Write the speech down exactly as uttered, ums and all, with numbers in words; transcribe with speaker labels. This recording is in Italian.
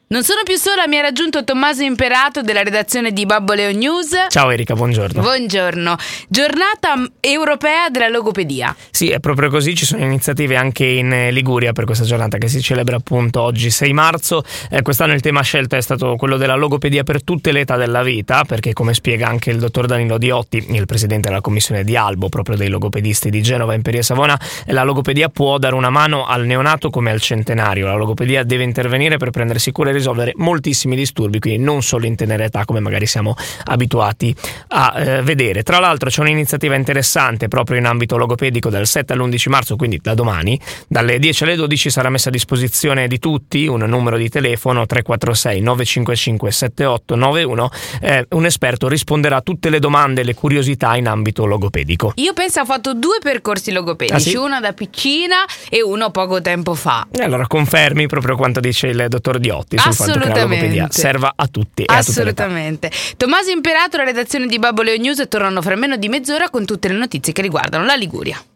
Speaker 1: Non sono più sola, mi ha raggiunto Tommaso Imperato della redazione di Babbo Leo News.
Speaker 2: Ciao Erika, buongiorno.
Speaker 1: Buongiorno. Giornata europea della logopedia.
Speaker 2: Sì, è proprio così, ci sono iniziative anche in Liguria per questa giornata che si celebra appunto oggi sei marzo. Eh, quest'anno il tema scelto è stato quello della logopedia per tutte le età della vita, perché come spiega anche il dottor Danilo Diotti, il presidente della commissione di Albo, proprio dei logopedisti di Genova, Imperia e Savona, la logopedia può dare una mano al neonato come al centenario. La logopedia deve intervenire per prendersi cura e risolvere moltissimi disturbi, quindi non solo in tenera età come magari siamo abituati a eh, vedere. Tra l'altro c'è un'iniziativa interessante proprio in ambito logopedico dal sette all'undici marzo, quindi da domani, dalle dieci alle dodici sarà messo a disposizione di tutti un numero di telefono tre quattro sei nove cinque cinque sette otto nove uno. Eh, un esperto risponderà a tutte le domande e le curiosità in ambito logopedico.
Speaker 1: Io penso ho fatto due percorsi logopedici,
Speaker 2: ah, sì?
Speaker 1: uno da piccina e uno poco tempo fa.
Speaker 2: E allora confermi proprio quanto dice il dottor Diotti sul fatto che la logopedia serva a tutti e
Speaker 1: assolutamente.
Speaker 2: A tutte le età.
Speaker 1: Tommaso Imperato, la redazione di Babbo Leo News, tornano fra meno di mezz'ora con tutte le notizie che riguardano la Liguria.